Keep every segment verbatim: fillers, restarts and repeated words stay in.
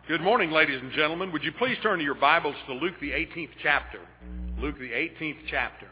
Good morning, ladies and gentlemen. Would you please turn to your Bibles to Luke the eighteenth chapter? Luke the eighteenth chapter.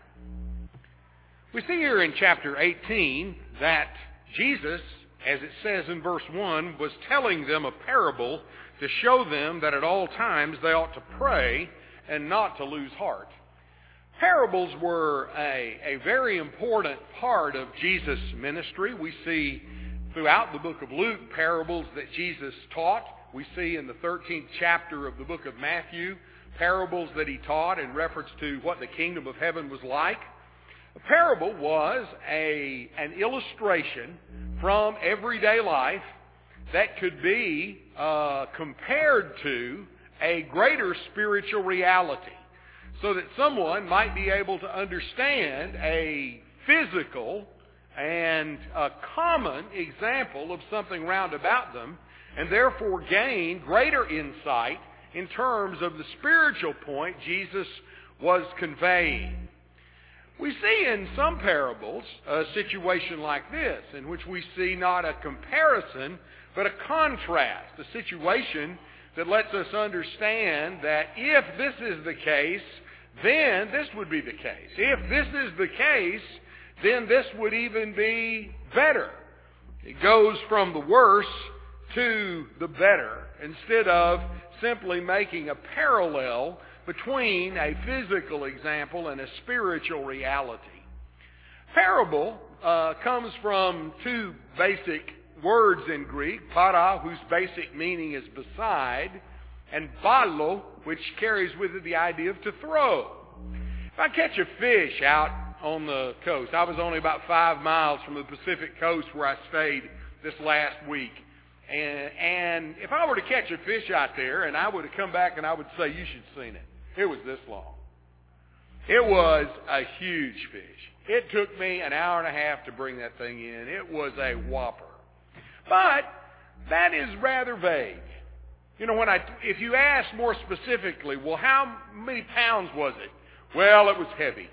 We see here in chapter eighteen that Jesus, as it says in verse one, was telling them a parable to show them that at all times they ought to pray and not to lose heart. Parables were a, a very important part of Jesus' ministry. We see throughout the book of Luke parables that Jesus taught. We see in the thirteenth chapter of the book of Matthew parables that he taught in reference to what the kingdom of heaven was like. A parable was a, an illustration from everyday life that could be uh, compared to a greater spiritual reality, so that someone might be able to understand a physical and a common example of something round about them, and therefore gain greater insight in terms of the spiritual point Jesus was conveying. We see in some parables a situation like this, in which we see not a comparison, but a contrast, a situation that lets us understand that if this is the case, then this would be the case. If this is the case, then this would even be better. It goes from the worse to the better, instead of simply making a parallel between a physical example and a spiritual reality. Parable uh, comes from two basic words in Greek, para, whose basic meaning is beside, and ballo, which carries with it the idea of to throw. If I catch a fish out on the coast, I was only about five miles from the Pacific coast where I stayed this last week. And, and if I were to catch a fish out there, and I would have come back and I would say, you should have seen it. It was this long. It was a huge fish. It took me an hour and a half to bring that thing in. It was a whopper. But that is rather vague. You know, when I, if you ask more specifically, well, how many pounds was it? Well, it was heavy.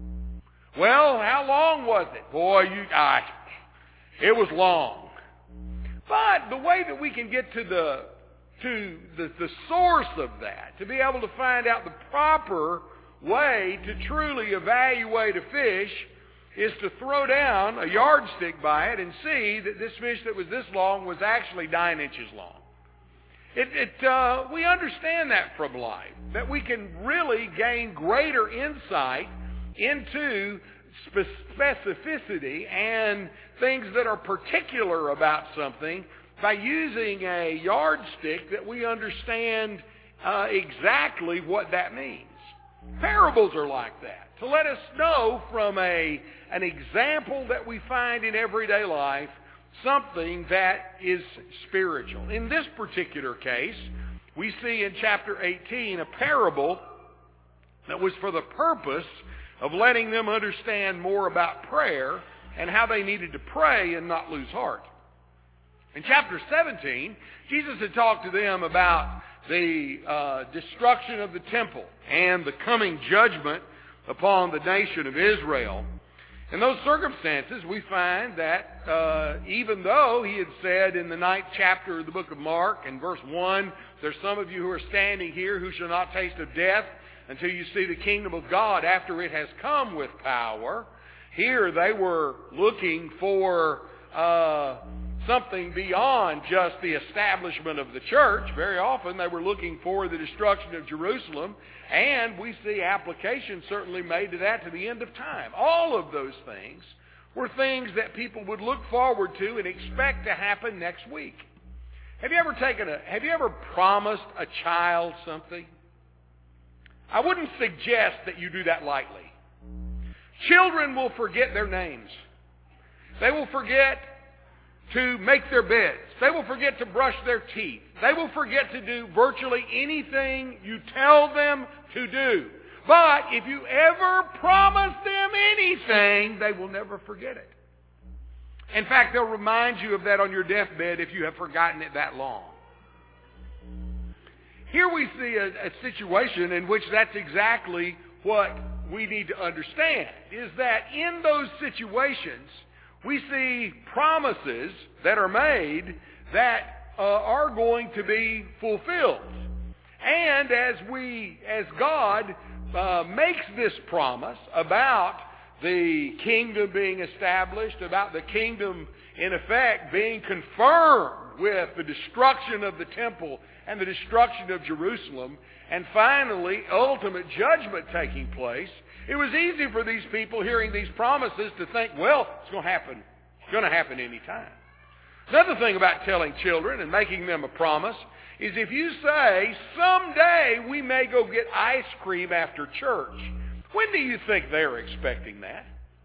Well, how long was it? Boy, you, I, it was long. But the way that we can get to the to the, the source of that, to be able to find out the proper way to truly evaluate a fish, is to throw down a yardstick by it and see that this fish that was this long was actually nine inches long. It, it uh, we understand that from life, that we can really gain greater insight into specificity and things that are particular about something by using a yardstick that we understand uh, exactly what that means. Parables are like that, to let us know from a an example that we find in everyday life something that is spiritual. In this particular case, we see in chapter eighteen a parable that was for the purpose of letting them understand more about prayer and how they needed to pray and not lose heart. In chapter seventeen, Jesus had talked to them about the uh, destruction of the temple and the coming judgment upon the nation of Israel. In those circumstances, we find that uh, even though he had said in the ninth chapter of the book of Mark, in verse one, there's some of you who are standing here who shall not taste of death until you see the kingdom of God after it has come with power. Here they were looking for uh, something beyond just the establishment of the church. Very often they were looking for the destruction of Jerusalem, and we see application certainly made to that to the end of time. All of those things were things that people would look forward to and expect to happen next week. Have you ever taken a, have you ever promised a child something? I wouldn't suggest that you do that lightly. Children will forget their names. They will forget to make their beds. They will forget to brush their teeth. They will forget to do virtually anything you tell them to do. But if you ever promise them anything, they will never forget it. In fact, they'll remind you of that on your deathbed if you have forgotten it that long. Here we see a, a situation in which that's exactly what we need to understand, is that in those situations, we see promises that are made that uh, are going to be fulfilled. And as we, as God uh, makes this promise about the kingdom being established, about the kingdom in effect being confirmed with the destruction of the temple and the destruction of Jerusalem, and finally ultimate judgment taking place, it was easy for these people hearing these promises to think, well, it's going to happen. It's going to happen any time. Another thing about telling children and making them a promise is if you say, someday we may go get ice cream after church, when do you think they're expecting that?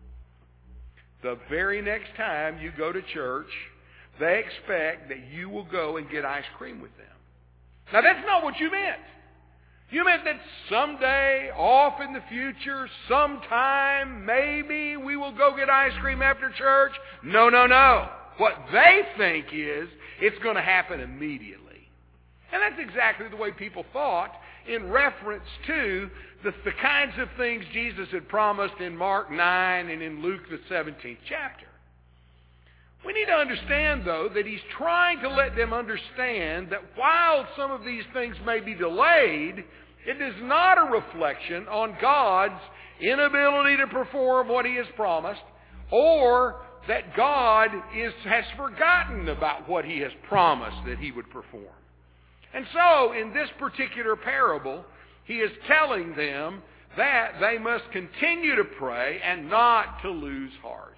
The very next time you go to church, they expect that you will go and get ice cream with them. Now that's not what you meant. You meant that someday, off in the future, sometime, maybe we will go get ice cream after church. No, no, no. What they think is it's going to happen immediately. And that's exactly the way people thought in reference to the, the kinds of things Jesus had promised in Mark nine and in Luke the seventeenth chapter. We need to understand, though, that he's trying to let them understand that while some of these things may be delayed, it is not a reflection on God's inability to perform what he has promised, or that God is, has forgotten about what he has promised that he would perform. And so, in this particular parable, he is telling them that they must continue to pray and not to lose heart.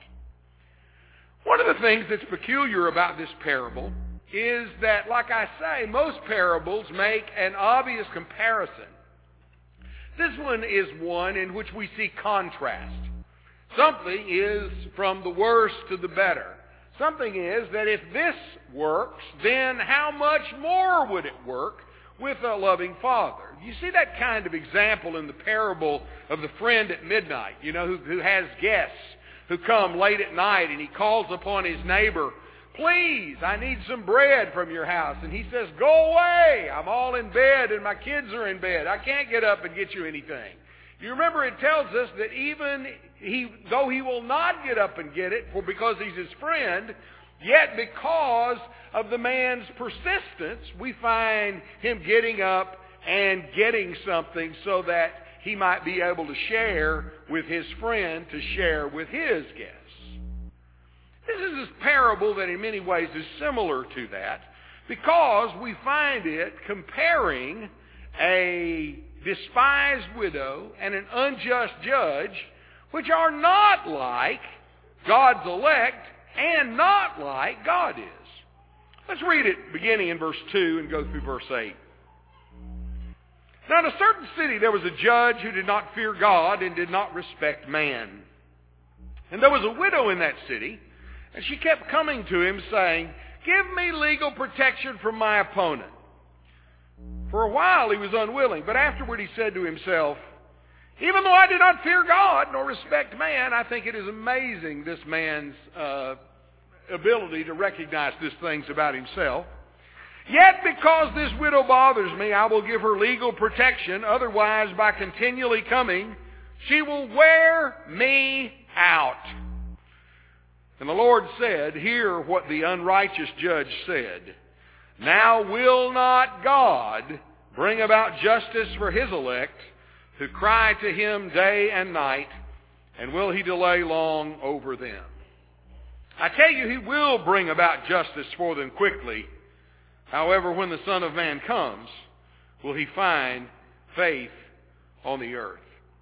One of the things that's peculiar about this parable is that, like I say, most parables make an obvious comparison. This one is one in which we see contrast. Something is from the worst to the better. Something is that if this works, then how much more would it work with a loving Father? You see that kind of example in the parable of the friend at midnight, you know, who, who has guests who come late at night, and he calls upon his neighbor, please, I need some bread from your house. And he says, go away. I'm all in bed and my kids are in bed. I can't get up and get you anything. You remember it tells us that even he, though he will not get up and get it for because he's his friend, yet because of the man's persistence, we find him getting up and getting something so that he might be able to share with his friend, to share with his guests. This is a parable that in many ways is similar to that, because we find it comparing a despised widow and an unjust judge, which are not like God's elect and not like God is. Let's read it beginning in verse two and go through verse eight. Now in a certain city there was a judge who did not fear God and did not respect man. And there was a widow in that city, and she kept coming to him saying, give me legal protection from my opponent. For a while he was unwilling, but afterward he said to himself, even though I do not fear God nor respect man, I think it is amazing, this man's uh, ability to recognize these things about himself. Yet because this widow bothers me, I will give her legal protection. Otherwise, by continually coming, she will wear me out. And the Lord said, hear what the unrighteous judge said. Now will not God bring about justice for his elect, who cry to him day and night, and will he delay long over them? I tell you, he will bring about justice for them quickly. However, when the Son of Man comes, will he find faith on the earth?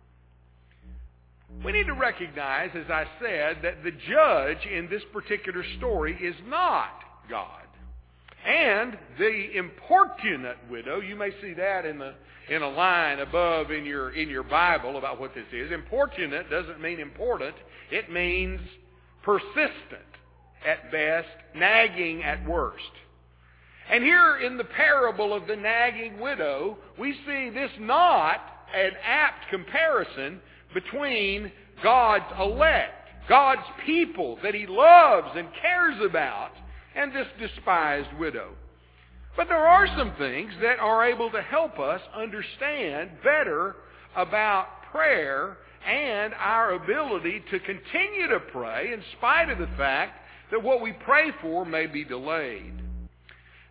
We need to recognize, as I said, that the judge in this particular story is not God. And the importunate widow, you may see that in the in a line above in your in your Bible about what this is. Importunate doesn't mean important. It means persistent at best, nagging at worst. And here in the parable of the nagging widow, we see this not an apt comparison between God's elect, God's people that he loves and cares about, and this despised widow. But there are some things that are able to help us understand better about prayer and our ability to continue to pray in spite of the fact that what we pray for may be delayed.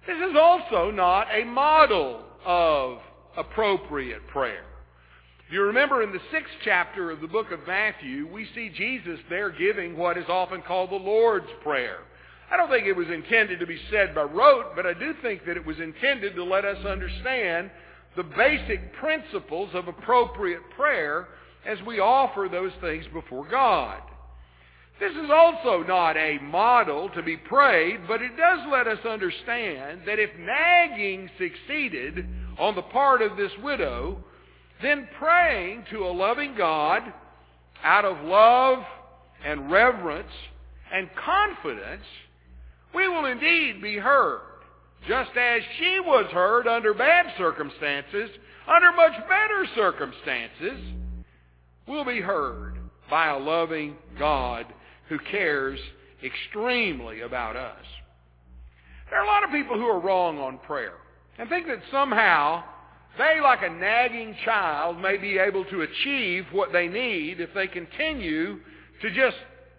This is also not a model of appropriate prayer. If you remember in the sixth chapter of the book of Matthew, we see Jesus there giving what is often called the Lord's Prayer. I don't think it was intended to be said by rote, but I do think that it was intended to let us understand the basic principles of appropriate prayer as we offer those things before God. This is also not a model to be prayed, but it does let us understand that if nagging succeeded on the part of this widow, then praying to a loving God out of love and reverence and confidence, we will indeed be heard, just as she was heard under bad circumstances. Under much better circumstances, we'll be heard by a loving God who cares extremely about us. There are a lot of people who are wrong on prayer and think that somehow they, like a nagging child, may be able to achieve what they need if they continue to just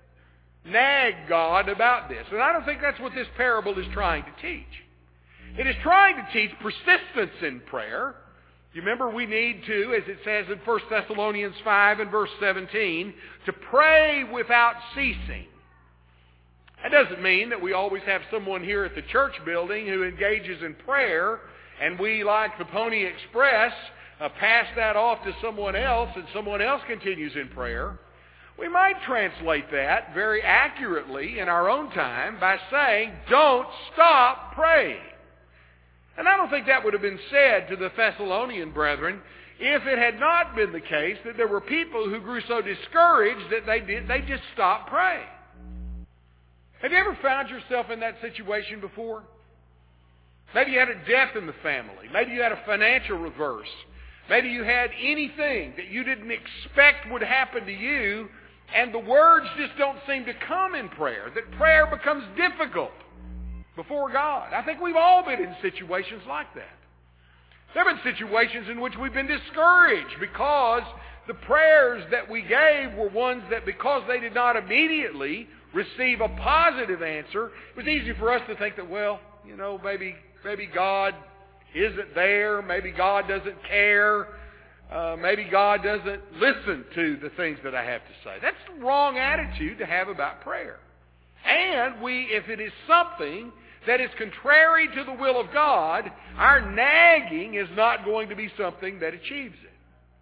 nag God about this. And I don't think that's what this parable is trying to teach. It is trying to teach persistence in prayer. You remember we need to, as it says in First Thessalonians five and verse seventeen, to pray without ceasing. That doesn't mean that we always have someone here at the church building who engages in prayer and we, like the Pony Express, uh, pass that off to someone else and someone else continues in prayer. We might translate that very accurately in our own time by saying, don't stop praying. And I don't think that would have been said to the Thessalonian brethren if it had not been the case that there were people who grew so discouraged that they did they just stopped praying. Have you ever found yourself in that situation before? Maybe you had a death in the family. Maybe you had a financial reverse. Maybe you had anything that you didn't expect would happen to you, and the words just don't seem to come in prayer, that prayer becomes difficult before God. I think we've all been in situations like that. There have been situations in which we've been discouraged because the prayers that we gave were ones that, because they did not immediately receive a positive answer, it was easy for us to think that, well, you know, maybe maybe God isn't there, maybe God doesn't care, uh, maybe God doesn't listen to the things that I have to say. That's the wrong attitude to have about prayer. And we, if it is something that is contrary to the will of God, our nagging is not going to be something that achieves it.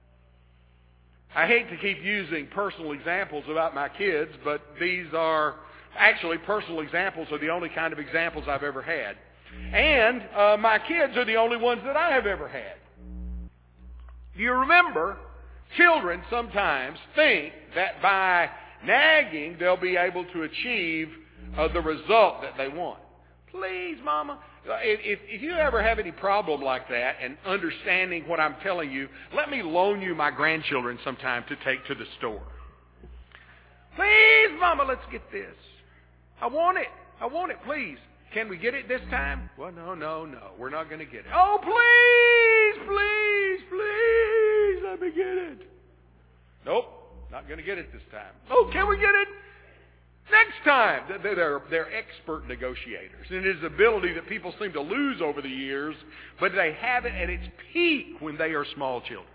I hate to keep using personal examples about my kids, but these are actually personal examples are the only kind of examples I've ever had. And uh, my kids are the only ones that I have ever had. You remember, children sometimes think that by nagging they'll be able to achieve uh, the result that they want. Please, Mama. If, if you ever have any problem like that and understanding what I'm telling you, let me loan you my grandchildren sometime to take to the store. Please, Mama, let's get this. I want it. I want it, please. Can we get it this time? Well, no, no, no. We're not going to get it. Oh, please, please, please, let me get it. Nope, not going to get it this time. Oh, can we get it? Next time. They're, they're expert negotiators. And it is an ability that people seem to lose over the years, but they have it at its peak when they are small children.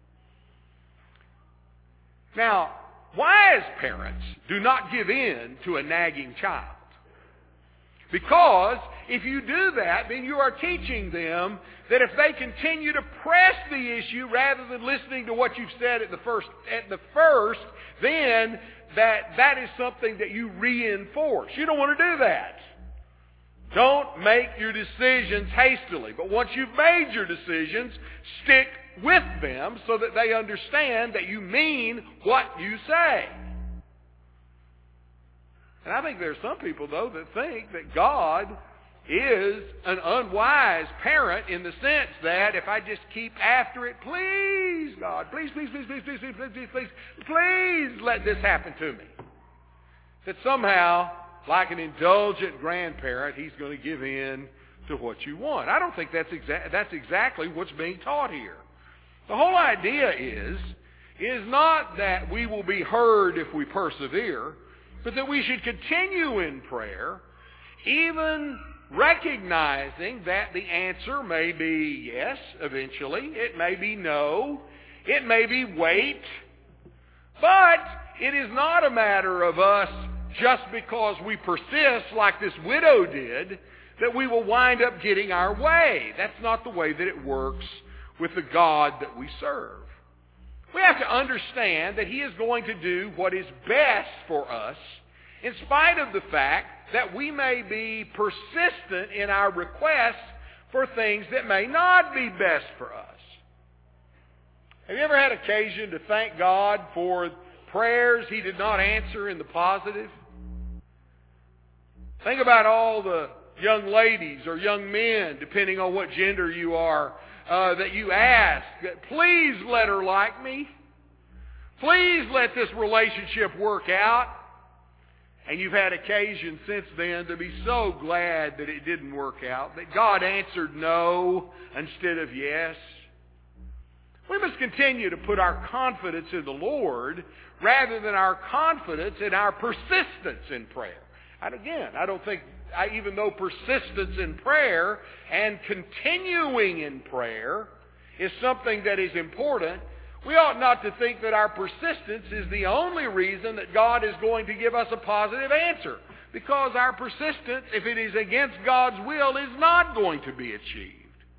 Now, wise parents do not give in to a nagging child. Because if you do that, then you are teaching them that if they continue to press the issue rather than listening to what you've said at the first, at the first, then that that is something that you reinforce. You don't want to do that. Don't make your decisions hastily. But once you've made your decisions, stick with them so that they understand that you mean what you say. And I think there are some people, though, that think that God is an unwise parent in the sense that if I just keep after it, please, God, please, please, please, please, please, please, please, please, please, please let this happen to me. That somehow, like an indulgent grandparent, he's going to give in to what you want. I don't think that's, exa- that's exactly what's being taught here. The whole idea is, is not that we will be heard if we persevere, but that we should continue in prayer, even recognizing that the answer may be yes, eventually. It may be no. It may be wait. But it is not a matter of us, just because we persist like this widow did, that we will wind up getting our way. That's not the way that it works with the God that we serve. We have to understand that He is going to do what is best for us, in spite of the fact that we may be persistent in our requests for things that may not be best for us. Have you ever had occasion to thank God for prayers He did not answer in the positive? Think about all the young ladies or young men, depending on what gender you are, uh, that you ask, please let her like me. Please let this relationship work out. And you've had occasion since then to be so glad that it didn't work out, that God answered no instead of yes. We must continue to put our confidence in the Lord rather than our confidence in our persistence in prayer. And again, I don't think, I, even though persistence in prayer and continuing in prayer is something that is important, we ought not to think that our persistence is the only reason that God is going to give us a positive answer. Because our persistence, if it is against God's will, is not going to be achieved.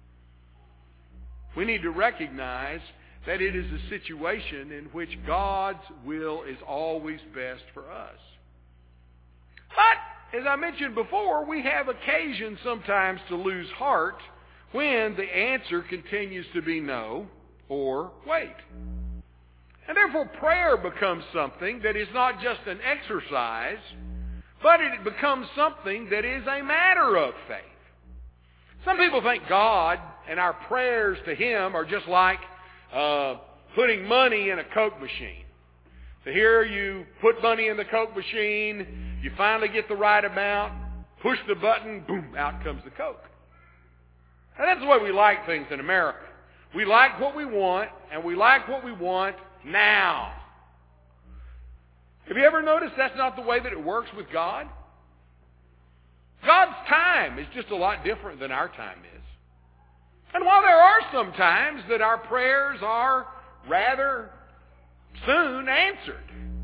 We need to recognize that it is a situation in which God's will is always best for us. But, as I mentioned before, we have occasion sometimes to lose heart when the answer continues to be no or wait. And therefore prayer becomes something that is not just an exercise, but it becomes something that is a matter of faith. Some people think God and our prayers to Him are just like uh, putting money in a Coke machine. So here you put money in the Coke machine, you finally get the right amount, push the button, boom, out comes the Coke. And that's the way we like things in America. We like what we want, and we like what we want now. Have you ever noticed that's not the way that it works with God? God's time is just a lot different than our time is. And while there are some times that our prayers are rather soon answered,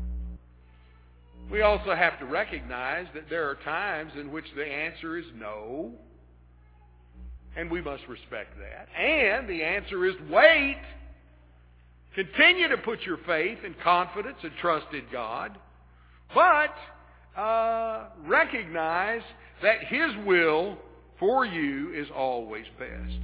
we also have to recognize that there are times in which the answer is no, and we must respect that. And the answer is wait. Continue to put your faith and confidence and trust in God, but uh, recognize that His will for you is always best.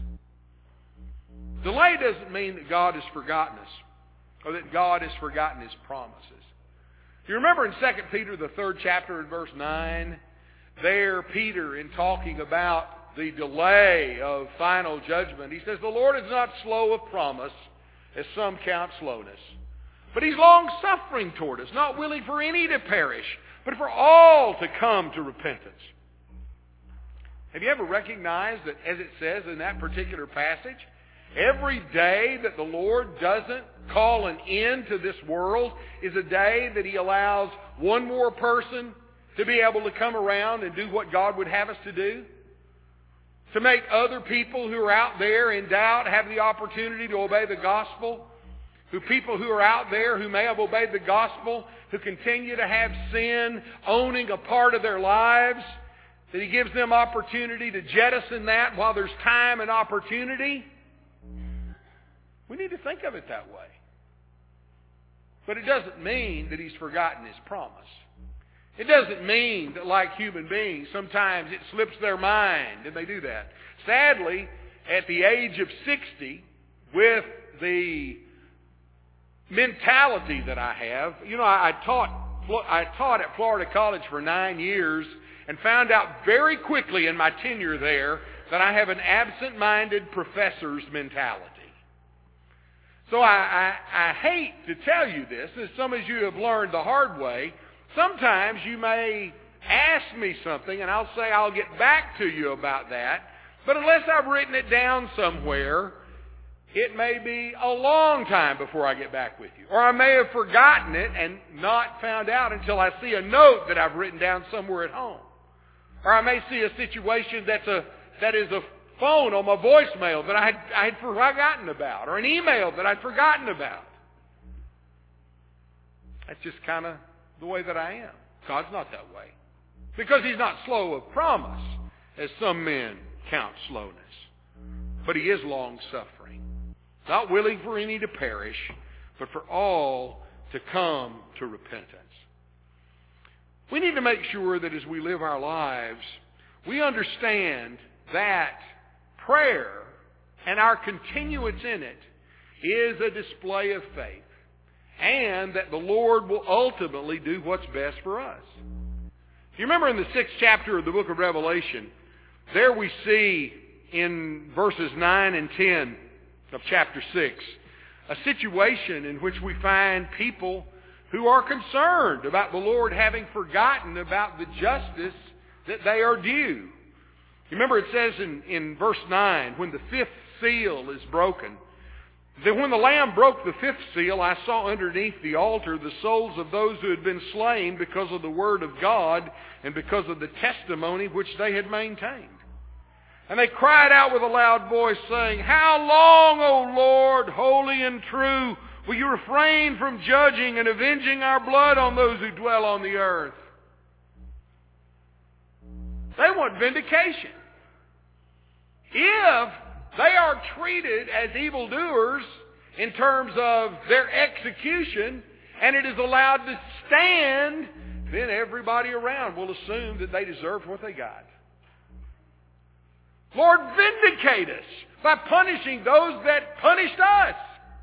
Delay doesn't mean that God has forgotten us or that God has forgotten His promises. You remember in Second Peter, the third chapter, in verse nine, there Peter, in talking about the delay of final judgment, he says, the Lord is not slow of promise, as some count slowness, but He's long-suffering toward us, not willing for any to perish, but for all to come to repentance. Have you ever recognized that, as it says in that particular passage, every day that the Lord doesn't call an end to this world is a day that He allows one more person to be able to come around and do what God would have us to do? To make other people who are out there in doubt have the opportunity to obey the gospel? Who people who are out there who may have obeyed the gospel, who continue to have sin owning a part of their lives, that He gives them opportunity to jettison that while there's time and opportunity? We need to think of it that way. But it doesn't mean that He's forgotten His promise. It doesn't mean that, like human beings, sometimes it slips their mind and they do that. Sadly, at the age of sixty, with the mentality that I have, you know, I, I taught I taught at Florida College for nine years and found out very quickly in my tenure there that I have an absent-minded professor's mentality. So I, I, I hate to tell you this, as some of you have learned the hard way. Sometimes you may ask me something, and I'll say I'll get back to you about that. But unless I've written it down somewhere, it may be a long time before I get back with you. Or I may have forgotten it and not found out until I see a note that I've written down somewhere at home. Or I may see a situation that's a, that is a phone on my voicemail that I had, I had forgotten about, or an email that I'd forgotten about. That's just kind of the way that I am. God's not that way. Because He's not slow of promise, as some men count slowness. But He is long-suffering, not willing for any to perish, but for all to come to repentance. We need to make sure that as we live our lives, we understand that prayer and our continuance in it is a display of faith, and that the Lord will ultimately do what's best for us. You remember in the sixth chapter of the book of Revelation, there we see in verses nine and ten of chapter six, a situation in which we find people who are concerned about the Lord having forgotten about the justice that they are due. You remember it says in, in verse nine, when the fifth seal is broken, that when the Lamb broke the fifth seal, I saw underneath the altar the souls of those who had been slain because of the word of God and because of the testimony which they had maintained. And they cried out with a loud voice, saying, How long, O Lord, holy and true, will you refrain from judging and avenging our blood on those who dwell on the earth? They want vindication. If they are treated as evildoers in terms of their execution, and it is allowed to stand, then everybody around will assume that they deserve what they got. Lord, vindicate us by punishing those that punished us.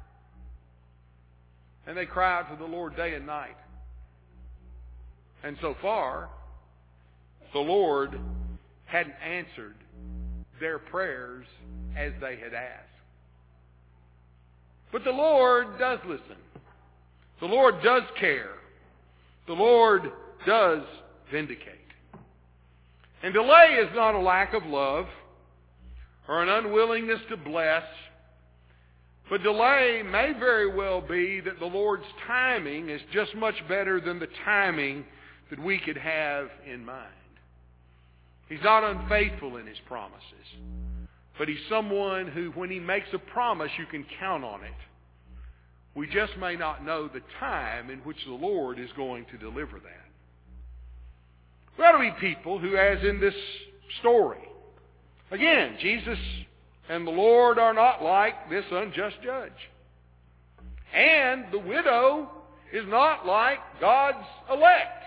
And they cry out to the Lord day and night. And so far, the Lord hadn't answered their prayers as they had asked. But the Lord does listen. The Lord does care. The Lord does vindicate. And delay is not a lack of love or an unwillingness to bless, but delay may very well be that the Lord's timing is just much better than the timing that we could have in mind. He's not unfaithful in His promises, but He's someone who, when He makes a promise, you can count on it. We just may not know the time in which the Lord is going to deliver that. We ought to be people who, as in this story, again, Jesus and the Lord are not like this unjust judge. And the widow is not like God's elect.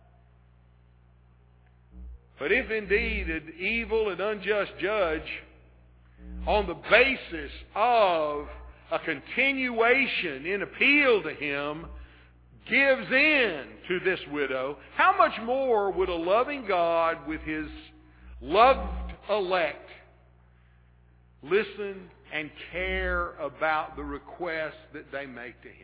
But if indeed an evil and unjust judge, on the basis of a continuation in appeal to Him, gives in to this widow, how much more would a loving God with His loved elect listen and care about the requests that they make to Him?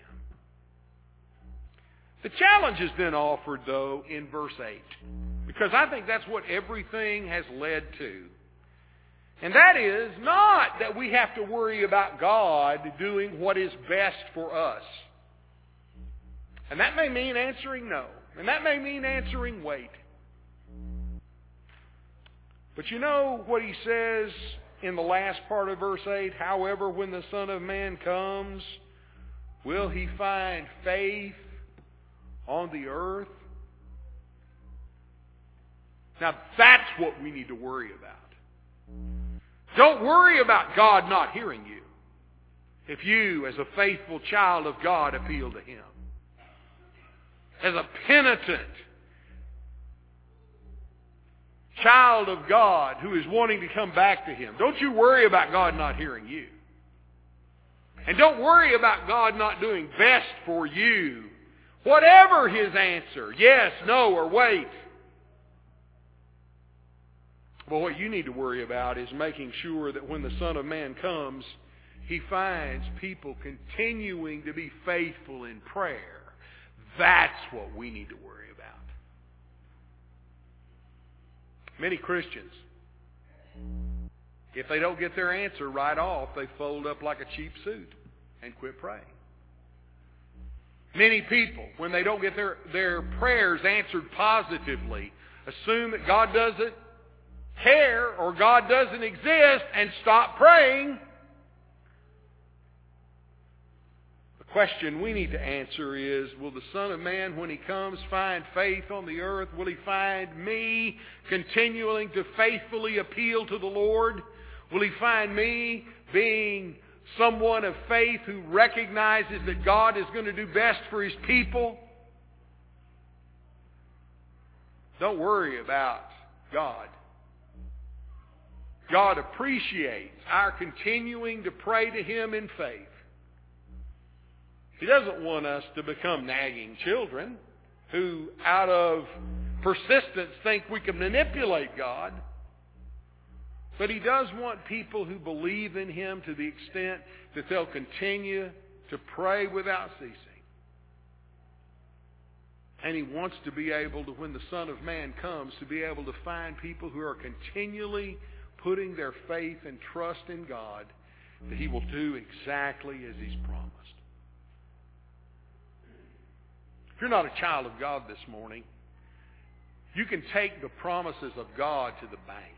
The challenge is then offered, though, in verse eight, because I think that's what everything has led to. And that is not that we have to worry about God doing what is best for us. And that may mean answering no. And that may mean answering wait. But you know what He says in the last part of verse eight? However, when the Son of Man comes, will He find faith on the earth? Now that's what we need to worry about. Don't worry about God not hearing you if you, as a faithful child of God, appeal to Him. As a penitent child of God who is wanting to come back to Him, don't you worry about God not hearing you. And don't worry about God not doing best for you, whatever His answer, yes, no, or wait. But what you need to worry about is making sure that when the Son of Man comes, He finds people continuing to be faithful in prayer. That's what we need to worry about. Many Christians, if they don't get their answer right off, they fold up like a cheap suit and quit praying. Many people, when they don't get their, their prayers answered positively, assume that God doesn't care or God doesn't exist and stop praying. The question we need to answer is, will the Son of Man, when He comes, find faith on the earth? Will He find me continuing to faithfully appeal to the Lord? Will He find me being someone of faith who recognizes that God is going to do best for His people? Don't worry about God. God appreciates our continuing to pray to Him in faith. He doesn't want us to become nagging children who, out of persistence, think we can manipulate God. But He does want people who believe in Him to the extent that they'll continue to pray without ceasing. And He wants to be able to, when the Son of Man comes, to be able to find people who are continually putting their faith and trust in God, that He will do exactly as He's promised. If you're not a child of God this morning, you can take the promises of God to the bank.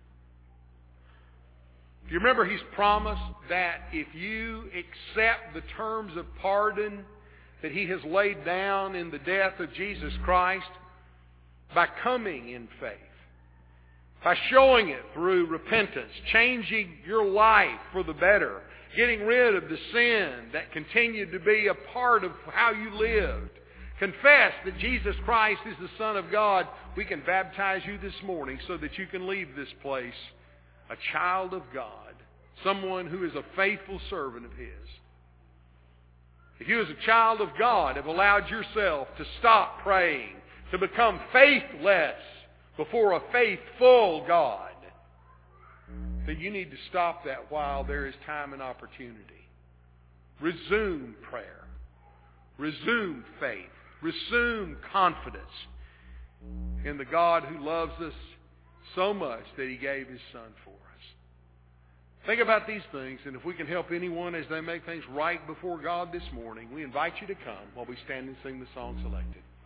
Do you remember He's promised that if you accept the terms of pardon that He has laid down in the death of Jesus Christ, by coming in faith, by showing it through repentance, changing your life for the better, getting rid of the sin that continued to be a part of how you lived, confess that Jesus Christ is the Son of God, we can baptize you this morning so that you can leave this place a child of God, someone who is a faithful servant of His. If you as a child of God have allowed yourself to stop praying, to become faithless before a faithful God, then you need to stop that while there is time and opportunity. Resume prayer. Resume faith. Resume confidence in the God who loves us so much that He gave His Son for us. Think about these things, and if we can help anyone as they make things right before God this morning, we invite you to come while we stand and sing the song selected.